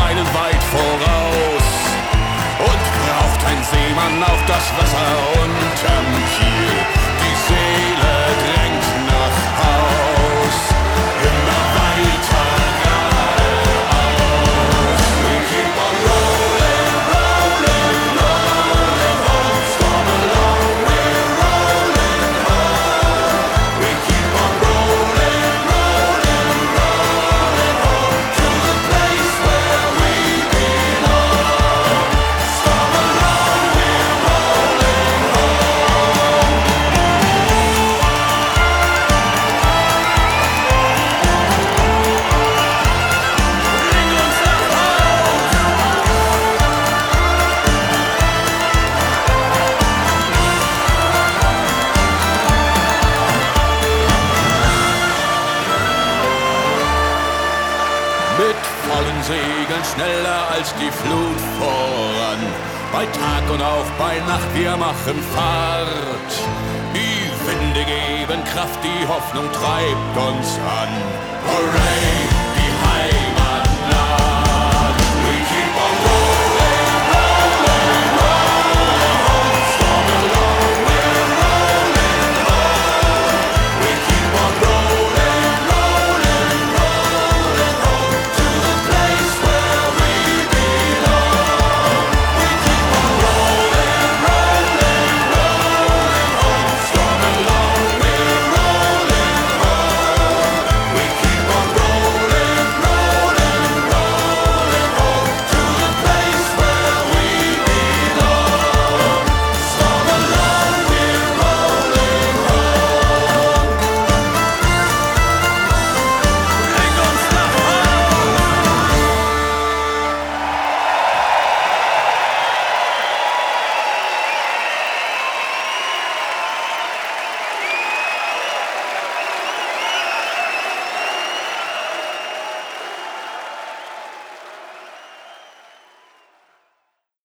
meilenweit voraus. Und braucht ein Seemann auf das Wasser unterm Kiel, die Seele drängt nach Haus, immer weiter geradeaus. We keep on rolling, rolling, rolling home. Storm along, we're rolling home. We keep on rolling, rolling, rolling home to the place where we belong. Storm along, we're rolling home. Bring uns nach Haus. Mit vollen Segeln schneller als die Flut voran. Bei Tag und auch bei Nacht, wir machen Fahrt. Die Winde geben Kraft, die Hoffnung treibt uns an. Hooray!